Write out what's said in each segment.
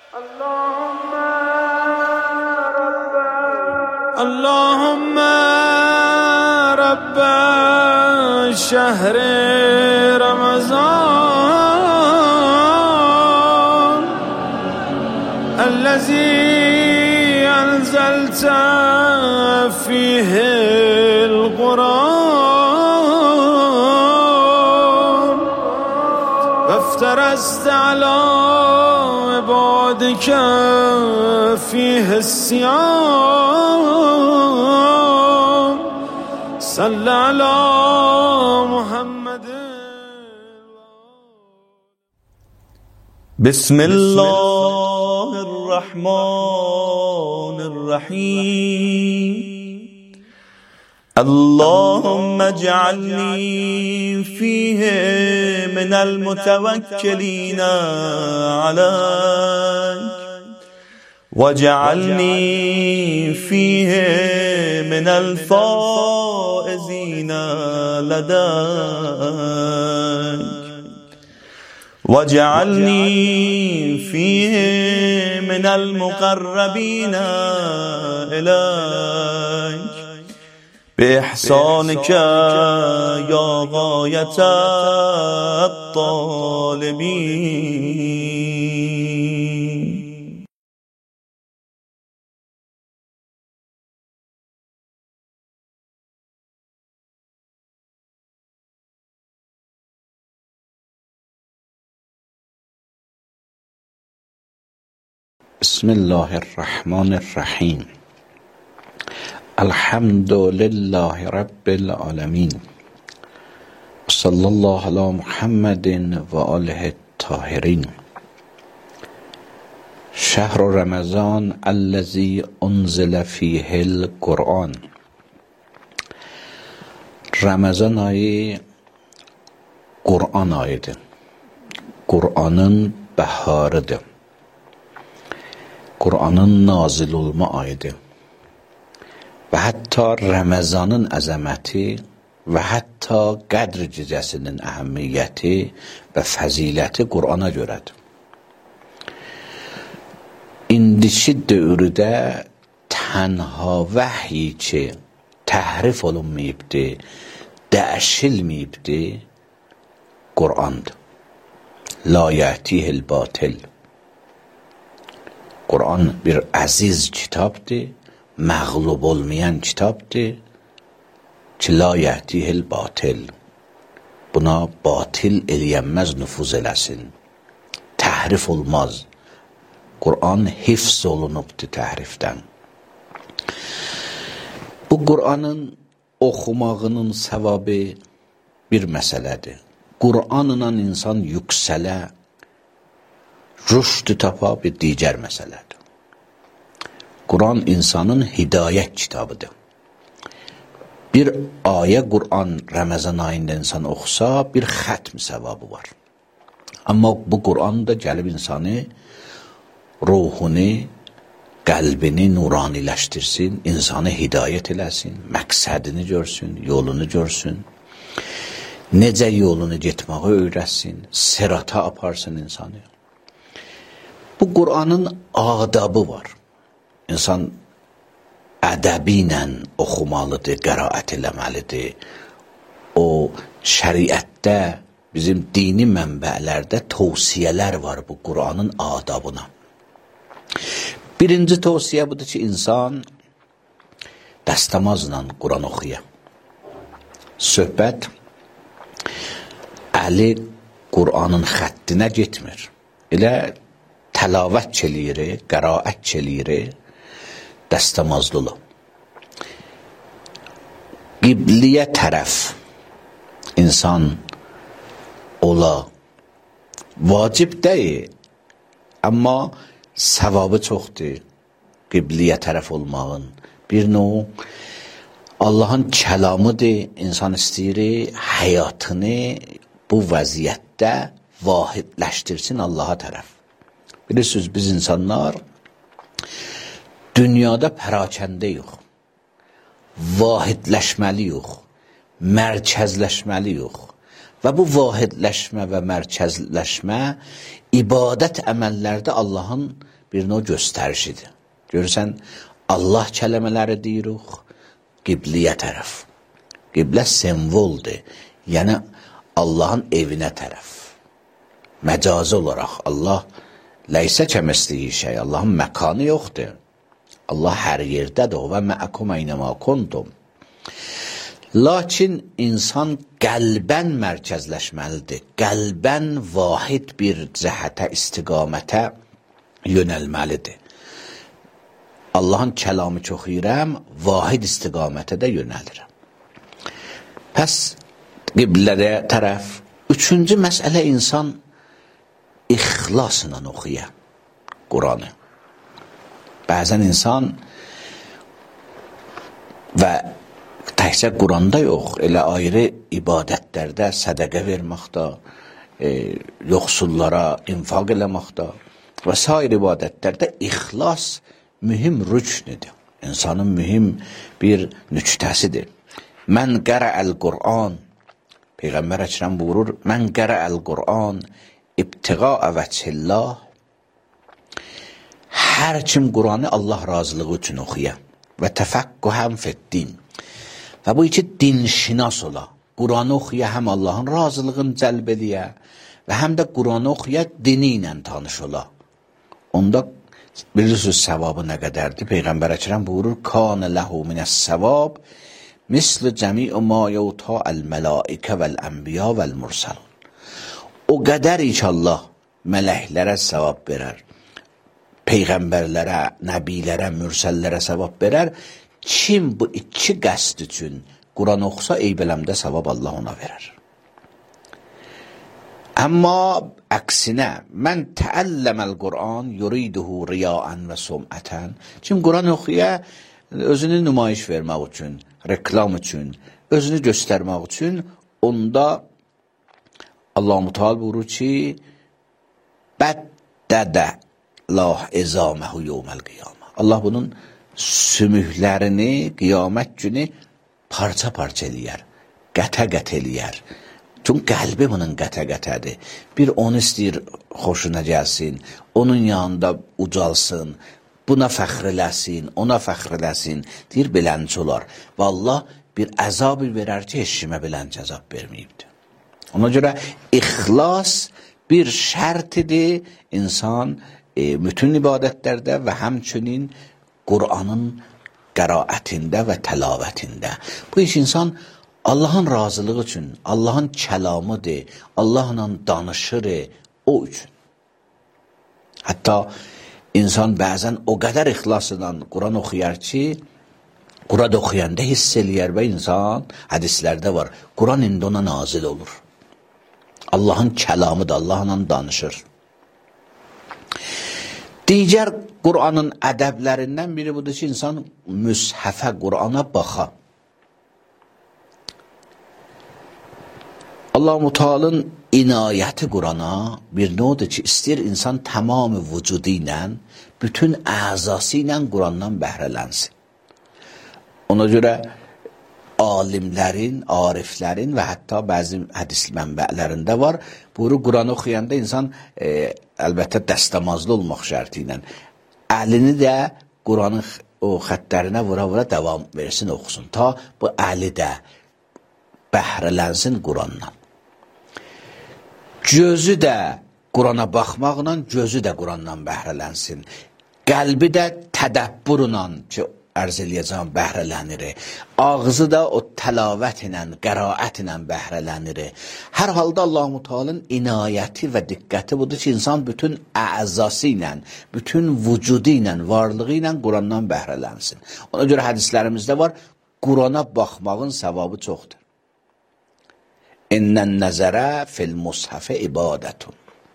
اللهم رب شهر رمضان الذي أنزلت فيه القرآن وافترست على عبادك فيه الصيام صل على محمد. بسم الله الرحمن الرحيم. اللهم اجعلني فيه من المتوكلين عليك واجعلني فيه من الفائزين لديك واجعلني فيه من المقربين إليك بإحسانك يا غاية الطالبين. بسم الله الرحمن الرحیم. الحمد لله رب العالمین. صلی الله علی محمد و آله الطاهرین. شهر رمضان الذی انزل فیه القرآن. Ramazan ayı Kur'an ayıdır. Kur'an'ın baharıdır. Kur'an'ın nazil olma ayıdır. Və hətta Ramazanın əzəməti və hətta qədr gecəsinin əhəmiyyəti və fəziləti Qur'ana görədir. İndiki dövrdə tənha vəhyi ki təhrif olunmayıbdır, dəyişilməyibdir, Qur'andır. La yətihil batil. Qur'an bir əziz kitabdır, məğlub olmayan kitabdır ki, la yətihil batil. Buna batil eləyənməz nüfuz eləsin. Təhrif olmaz. Qur'an hifz olunubdur təhrifdən. Bu Qur'anın oxumağının səvabı bir məsələdir. Qur'anla insan yüksələ, rüşd tapa bir digər məsələdir. Qur'an insanın hidayət kitabıdır. Bir ayə Qur'an Ramazan ayında insan oxusa bir xətm səvabı var. Amma bu Qur'an da gəlib insanı, ruhunu, qəlbini nuraniləşdirsin, insanı hidayət eləsin, məqsədini görsün, yolunu görsün, necə yolunu getməyi öyrətsin, sirata aparsın insanı. Bu Qur'anın adabı var. İnsan ədəbi ilə oxumalıdır, qəraət eləməlidir. O şəriətdə, bizim dini mənbələrdə tövsiyələr var bu Qur'anın adabına. Birinci tövsiyə budur ki, insan dəstəmazla Qur'an oxuya. Söhbət əli Qur'anın xəttinə getmir. Elə təlavət çeliyir, qəraət çeliyir, dəstəmazlılı. Qibliyə tərəf insan ola vacib deyil, amma səvabı çoxdur qibliyə tərəf olmağın. Bir növ Allahın kəlamıdır, insan istəyir həyatını bu vəziyyətdə vahidləşdirsin Allaha tərəf. Bilirsiniz, biz insanlar dünyada pərakəndəyik, vahidləşməliyik, mərkəzləşməliyik, Və bu vahidləşmə və mərkəzləşmə ibadət əməllərdə Allahın bir növ göstərişidir. Görürsən, Allah kələmələri deyirik, qibliyə tərəf. Qiblə simvoldur, yəni Allahın evinə tərəf. Məcazi olaraq Allah ləysə kəməsliyi şey, Allahın məkanı yoxdur. Allah hər yerdədir və məəkum əynəmə kuntum. Lakin insan qəlbən mərkəzləşməlidir. Qəlbən vahid bir cəhətə, istiqamətə yönəlməlidir. Allahın kəlamı çox yürəm, vahid istiqamətə də yönəlirəm. Pəs qiblədə tərəf. Üçüncü məsələ insan ixlasla oxuya Quranı. Bəzən insan və təkcə Quranda yox, elə ayrı ibadətlərdə sədəqə verməkdə, yoxsullara infaq eləməkdə və sair ibadətlərdə ixlas mühim rüknüdür. İnsanın mühim bir nüktəsidir. Mən qərəəl Qur'an, Peyğəmbər Əkrəm buyurur, mən qərəəl Qur'an ibtiğaə vəchillah, hər kim Quranı Allah razılığı üçün oxuya və təfəqqühən fiddin və bu iki dinşinas ola, Quranı oxuya həm Allahın razılığını cəlb ediyə və həm də Quranı oxuya dini ilə tanış ola. Onda bilirsiniz səvabı nə qədərdir? Peyğəmbər Əkrəm buyurur, kanə ləhu minəs-səvab misl cəmi'u ma yutə əl-mələikə vəl-ənbiya vəl-mursəlun. O qədər inşallah mələklərə səvab verər, peyğəmbərlərə, nəbilərə, mürsəllərə səvab verər. Kim bu iki qəsd üçün Quran oxusa, eybələmdə səvab Allah ona verər. Amma əksinə, mən təəlləməl Quran yuriduhu riyaən və sumətən. Kim Quran oxuya, özünü nümayiş vermək üçün, reklam üçün, özünü göstərmək üçün, onda Allah-u Teala buyurur ki, bəddədə lah ezaməhu yevməl qiyamə. Allah bunun sümüklərini qiyamət günü parça-parça eləyər, qətə-qət eləyər. Çünki qəlbi bunun qətə-qətədir. Bir onu istəyir xoşuna gəlsin, onun yanında ucalsın, buna fəxr eləsin, ona fəxr eləsin, deyir belənci olar. Və Allah bir əzab verər ki, heç kimə belənci əzab verməyibdir. Ona görə ixlas bir şərtidir insan bütün ibadətlərdə və həmçinin Qur'anın qəraətində və təlavətində. Bu iş insan Allahın razılığı üçün, Allahın kəlamıdır, Allahla danışır, o üçün. Hətta insan bəzən o qədər ixlasla Quran oxuyar ki, Quran oxuyanda hiss eləyər və insan, hədislərdə var, Quran indi ona nazil olur. Allahın kəlamıdır, Allahla danışır. Digər Qur'anın ədəblərindən biri budur ki, insan müshəfə Qur'ana baxa. Allah-u Teala'nın inayəti Qur'ana bir nodur ki, istəyir insan tamamı vücudu ilə, bütün əzası ilə Qur'andan bəhrələnsin. Ona görə alimlərin, ariflərin və hətta bəzi hədis mənbələrində var. Buyurur, Quranı oxuyanda insan əlbəttə dəstəmazlı olmaq şərti ilə əlini də Quranın o xəttlərinə vura-vura davam versin, oxusun. Ta bu əli də bəhrələnsin Qurandan. Gözü də Qurana baxmaqla, gözü də Qurandan bəhrələnsin. Qəlbi də tədəbbürlə ki, ərz eləyəcəm, bəhrələnir. Ağzı da o təlavət ilə, qəraət ilə bəhrələnir. Hər halda Allah-u Teala'nın inayəti və diqqəti budur ki, insan bütün əzası ilə, bütün vücudu ilə, varlığı ilə Qurandan bəhrələnsin. Ona görə hədislərimizdə var, Qurana baxmağın səvabı çoxdur. İnnən nəzərə fil mushafə ibadətun.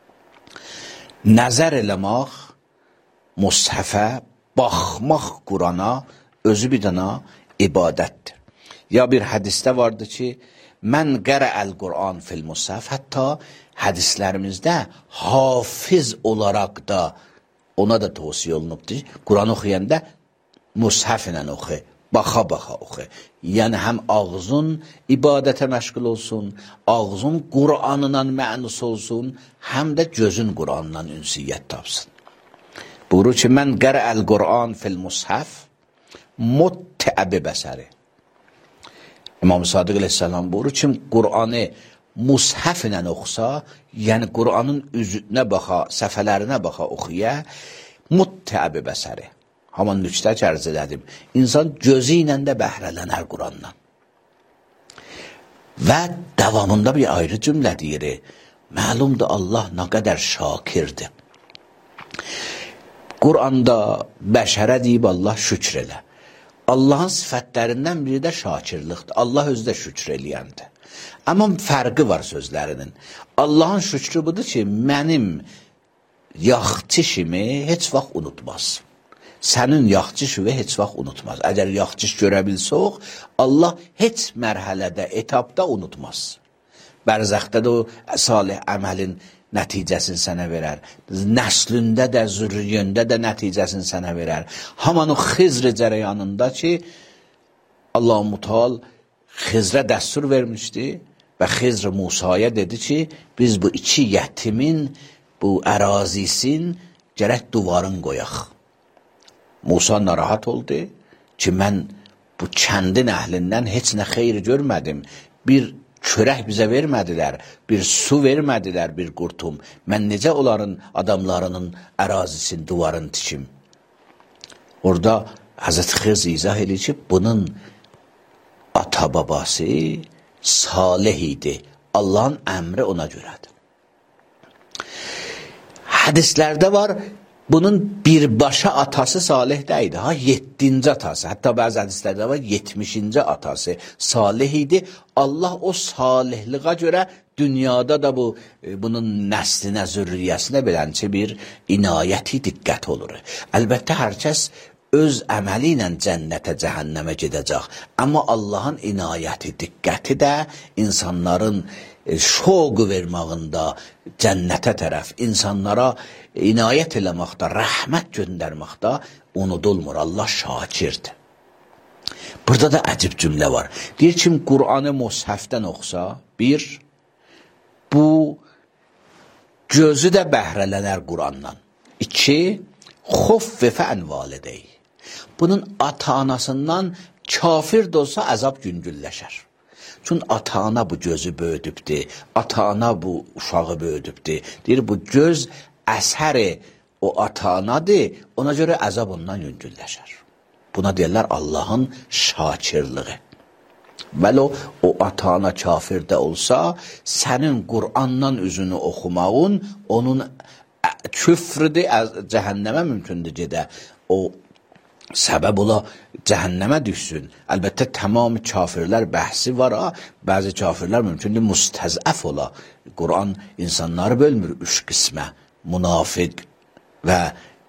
Nəzər eləmək, mushafə, baxmaq Qurana özü bir dana ibadətdir. Ya bir hədisdə vardı ki, mən qərəəl Qur'an fil mushaf, hətta hədislərimizdə hafiz olaraq da ona da tavsiyə olunubdur. Quran oxuyanda mushaf ilə oxu, baxa-baxa oxu. Yəni həm ağzın ibadətə məşğul olsun, ağzın Qur'anla mənus olsun, həm də gözün Qur'anla ünsiyyət tapsın. Buyurur ki, mən qərə'əl Qur'an fil mushaf muttəbi bəsəri. İmam Sadiq əleyhissalam buyurur ki, Qur'anı mushaf ilə oxusa, yəni Qur'anın üzünə baxa, səfələrinə baxa oxuya, muttəbi bəsəri. Haman nüqtə ərz elədim. İnsan gözü ilə də bəhrələnər Qur'andan. Və davamında bir ayrı cümlə deyir. Məlumdur Allah nə qədər şakirdir. Qur'anda bəşərə deyib Allah şükr elə. Allahın sifətlərindən biri də şakirlikdir. Allah özü də şükr eləyəndir. Amma fərqi var sözlərinin. Allahın şükrü budur ki, mənim yaxçı işimi heç vaxt unutmaz. Sənin yaxçı işini heç vaxt unutmaz. Əgər yaxçı iş görə bilsək, Allah heç mərhələdə, etapda unutmaz. Bərzəxdə də o salih əməlin nəticəsini sənə verər. Nəslündə də, zürriyəndə də nəticəsini sənə verər. Haman o Xizr cərəyanında ki, Allah-u Mutal Xizrə dəstur vermişdi və Xizr Musaya dedi ki, biz bu iki yetimin, bu ərazisin gərək duvarın qoyaq. Musa narahat oldu ki, mən bu kəndin əhlindən heç nə xeyri görmədim. Bir çörək bizə vermədilər, bir su vermədilər, bir qurtum. Mən necə onların adamlarının ərazisini, duvarını tikim? Orada Həzrət Xizr izah edir ki, bunun ata-babası salih idi. Allahın əmri ona görədir. Hədislərdə var, bunun birbaşa atası salih deyildi. Ha, 7-ci atası, hətta bəzi hədislərdə var, 70-ci atası salih idi. Allah o salihliğə görə dünyada da bunun nəslinə, zürriyyəsinə belənçə bir inayəti diqqət olur. Əlbəttə, hər kəs öz əməli ilə cənnətə, cəhənnəmə gedəcək. Amma Allahın inayəti, diqqəti də insanların şoqu vermağında, cənnətə tərəf, insanlara inayət eləməkdə, rəhmət göndərməkdə unudulmur. Allah şakirdir. Burada da əcib cümlə var. Deyir ki, Qur'anı mushafdən oxusa, bir, bu gözü də bəhrələnər Qur'andan. İki, xuffifə ən validey. Bunun ata-anasından kafir də olsa əzab güngülləşər. Çünki ata-ana bu gözü böyüdübdür, ata-ana bu uşağı böyüdübdür. Deyir, bu göz əsəri o ata-anadır, ona görə əzab ondan yüngülləşər. Buna deyirlər Allahın şakirliği. Bəli, o ata-ana kafir də olsa, sənin Qur'andan üzünü oxumağın, onun küfrüdür, cəhənnəmə mümkündür gedə. O səbəb ola cəhənnəmə düşsün. Əlbəttə, tamamı kafirlər bəhsi var, bəzi kafirlər mümkündür müstəzəf ola. Qur'an insanları bölmür 3 qismə. Munafiq və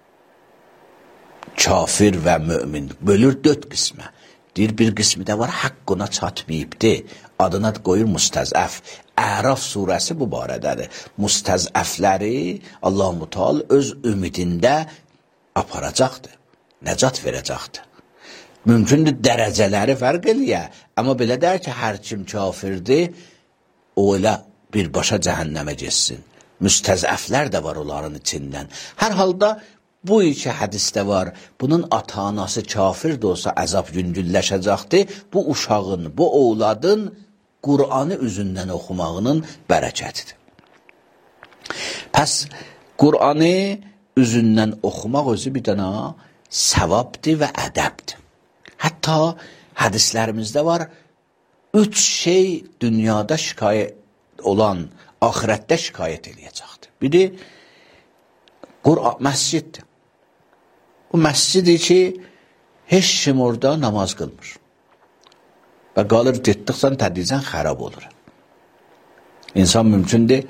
kafir və mümin. Bölür 4 qismə. Deyir, bir qismi də var, haqq ona çatmayıbdır. Adına qoyur müstəzəf. Əraf surəsi bu barədədir. Müstəzəfləri Allah-u Mutal öz ümidində aparacaqdır. Nəcat verəcəkdir. Mümkündür dərəcələri fərq eləyə, amma belə dər ki, hər kim kafirdir, o elə birbaşa cəhənnəmə geçsin. Müstəzəflər də var onların içindən. Hər halda bu iki hədisdə var, bunun ata-anası kafir də olsa əzab yüngülləşəcəkdir. Bu uşağın, bu oğladın Qur'anı üzündən oxumağının bərəkətidir. Pəs Qur'anı üzündən oxumaq özü bir dənə səvabdır və ədəbdir. Hətta hədislərimizdə var, 3 şey dünyada şikayət olan, axirətdə şikayət eləyəcəkdir. Biri, məsciddir. Bu məscidir ki, heç kim orada namaz qılmır. Və qalır, getdiksən, tədricən xərab olur. İnsan mümkündür,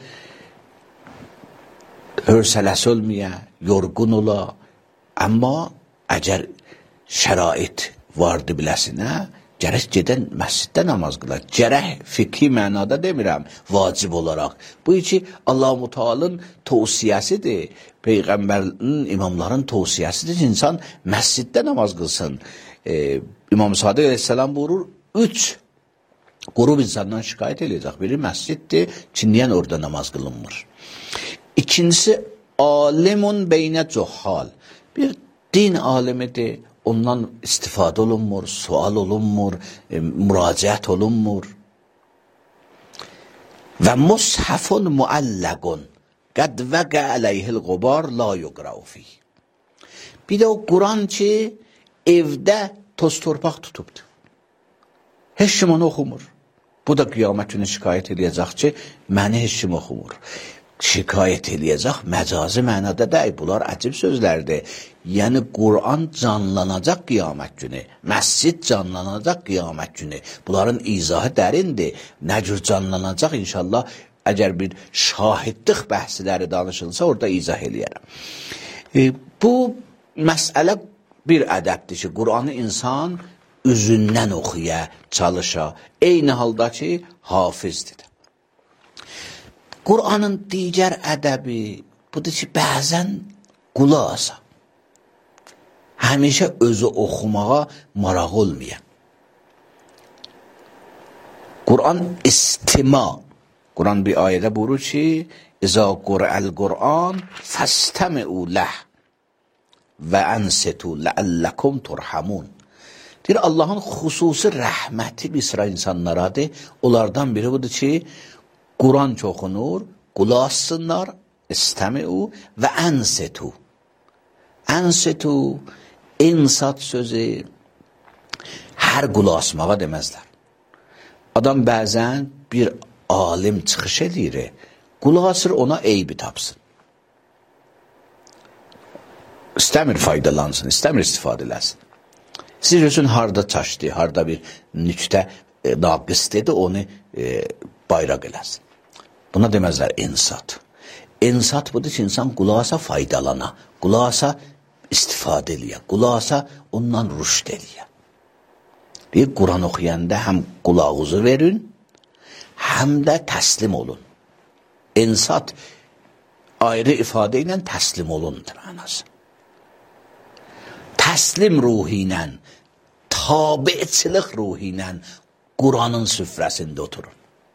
hörsələsi olmaya, yorğun ola, amma əgər şərait vardı biləsinə, gərək gedən məsciddə namaz qılar. Gərək fikri mənada demirəm, vacib olaraq. Bu ki, Allah-u Mutalın tavsiyəsidir. Peyğəmbərin, imamların tövsiyəsidir ki, insan məsciddə namaz qılsın. İmam Sadiq əleyhissalam buyurur, 3 qrup insandan şikayət edəcək. Biri məsciddir, çinləyən orada namaz qılınmır. İkincisi, alimun beynə cuhal. Bir din alimidir, ondan istifadə olunmur, sual olunmur, müraciət olunmur. Və mushafun muallaqun qad vəqə əleyhil qubar la yuqra'u fi. Bir də o Quran ki, evdə toz torpaq tutubdur. Heç kim onu oxumur. Bu da qiyamət günü şikayət edəcək ki, məni heç kim oxumur. Şikayət edəcək, məcazi mənada deyil. Bunlar əcib sözlərdir. Yəni, Quran canlanacaq qiyamət günü. Məscid canlanacaq qiyamət günü. Bunların izahı dərindir. Nə cür canlanacaq inşallah, əgər bir şahidlik bəhsləri danışılsa, orada izah eləyərəm. Bu məsələ bir ədəbdir ki, Quranı insan üzündən oxuya, çalışa. Eyni halda ki, hafizdir. Quranın digər ədəbi budur ki, bəzən qulaq asa. Həmişə özü oxumağa maraq olmayan. Quran istima. Quran bir ayədə buyurur ki, İza qur'əl Quran fəstəmi'u ləh və ənsitu ləəlləkum turhamun. Deyir, Allahın xüsusi rəhməti bir sıra insanlaradır. Onlardan biri budur ki, Quran oxunur, qulaq assınlar, istəmi'u və ənsitu. Ənsitu, insat sözü hər qulaq asmağa deməzlər. Adam bəzən bir alim çıxış edir, qulaq asır, ona eybi tapsın. İstəmir faydalansın, istəmir istifadə eləsin. Siz üçün harada çaşdı, harada bir nüktə naqis dedi, onu bayraq eləsin. Buna deməzlər insat. İnsat budur ki, insan qulaq asa faydalana, qulaq asa istifadə eləyə, qulaq asa ondan rüşd eləyə. Bir Quran oxuyanda həm qulağınızı verin, həm də təslim olun. İnsat ayrı ifadə ilə təslim olundur mənası. Təslim ruhi ilə, tabiçilik ruhi ilə Quranın süfrəsində oturun.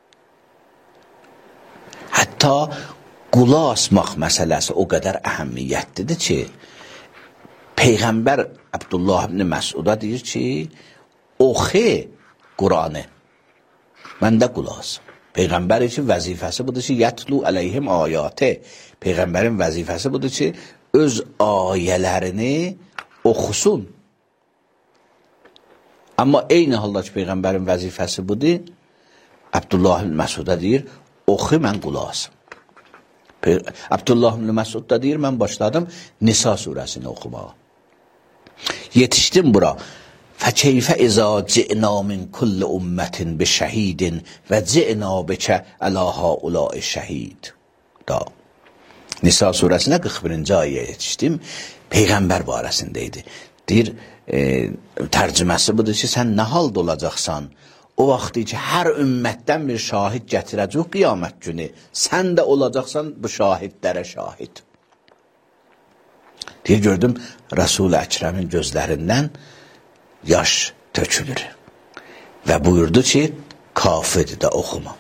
Hətta qulaq asmaq məsələsi o qədər əhəmiyyətlidir ki, Peyğəmbər Abdullah ibn Məsuda deyir ki, oxu Quranı, məndə qulaq as. Peyğəmbər üçün vəzifəsi budur ki, yətlu əleyhim ayatı. Peyğəmbərin vəzifəsi budur ki, öz ayələrini oxusun. Amma eyni halda ki, Peyğəmbərin vəzifəsi budur, Abdullah ibn Məsuda deyir, oxu, mən qulaq asım. Abdullah ibn Məsud da deyir, mən başladım Nisa surəsini oxumağa. Yetişdim bura. Fəkeyfə izə ci'na min kulli ümmətin bi şəhidin və ci'na bikə ələ haulai şəhid. Da. Nisa surəsinə 41-ci ayəyə yetişdim. Peyğəmbər barəsindəydi. Deyir, tərcüməsi budur ki, sən nə halda olacaqsan? O vaxt ki, hər ümmətdən bir şahid gətirəcək qiyamət günü. Sən də olacaqsan bu şahidlərə şahid. Deyir, gördüm, Resul-i Əkrəmin gözlərindən yaş tökülür. Və buyurdu ki, kafirdir də oxuma.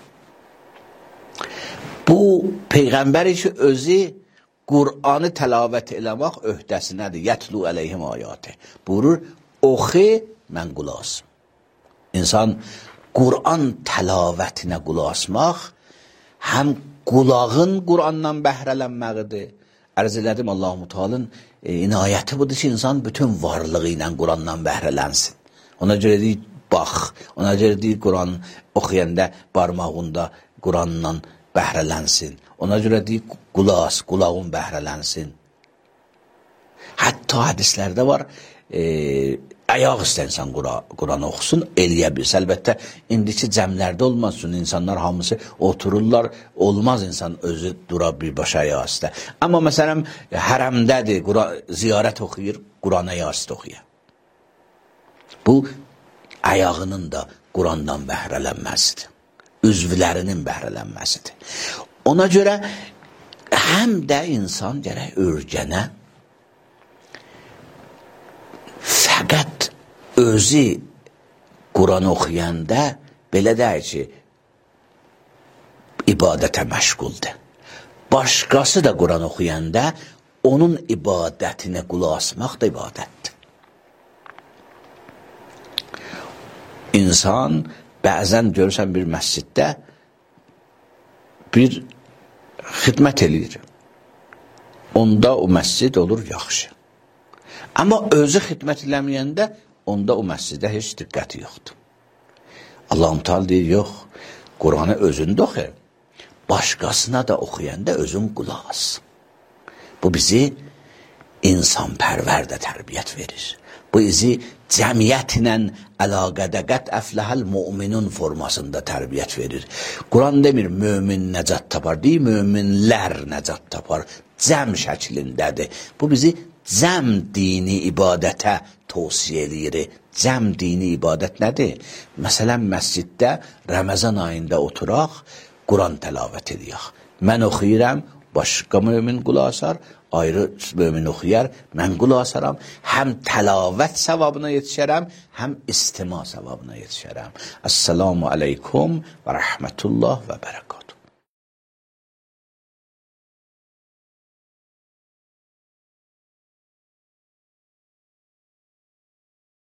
Bu, Peyğəmbər ki, özü Qur'anı təlavət eləmək öhdəsinədir. Yətlu əleyhim ayatı. Buyurur, oxu, mən qulaq asım. İnsan Qur'an təlavətinə qulaq asmaq, həm qulağın Qur'andan bəhrələnməqidir. Ərz elədim, Allah-u Teala'nın inayəti budur ki, insan bütün varlığı ilə Qurandan bəhrələnsin. Ona görə deyir, bax, ona görə deyir, Quran oxuyanda barmağında Qurandan bəhrələnsin. Ona görə deyir, qulaq, qulağın bəhrələnsin. Hətta hədislərdə var, ayaq istənsən Quran oxusun, eləyə bilsə. Əlbəttə, indiki cəmlərdə olmaz. Çünki insanlar hamısı otururlar, olmaz insan özü dura birbaşa ayaq istə. Amma məsələn, hərəmdədir, ziyarət oxuyur, Quran ayaq istə oxuyur. Bu, ayağının da Qurandan bəhrələnməsidir. Üzvlərinin bəhrələnməsidir. Ona görə həm də insan gərək öyrənə fəqət özü Quran oxuyanda belə deyək ki, ibadətə məşğuldur. Başqası da Quran oxuyanda onun ibadətinə qulaq asmaq da ibadətdir. İnsan bəzən görürsən bir məsciddə bir xidmət eləyir. Onda o məscid olur yaxşı. Amma özü xidmət eləməyəndə onda o məscidə heç diqqəti yoxdur. Allah-u Teala deyir, yox, Quranı özündə oxu. Başqasına da oxuyanda özün qulaq as. Bu bizi insanpərvər də tərbiyyət verir. Bu bizi cəmiyyətlə əlaqədə qət əfləhəl müminun formasında tərbiyyət verir. Quran demir, mömin nəcat tapar, deyir, möminlər nəcat tapar. Cəm şəklindədir. Bu bizi cəm dini ibadətə tövsiyə edir. Cəm dini ibadət nədir? Məsələn, məsciddə Ramazan ayında oturaq, Quran təlavət edək. Mən oxuyuram, başqa mömin qulaq asar, ayrı mömin oxuyar, mən qulaq asaram. Həm təlavət savabına yetişərəm, həm istima savabına yetişərəm. Esselamu aleykum və rəhmətullah və bərəkət.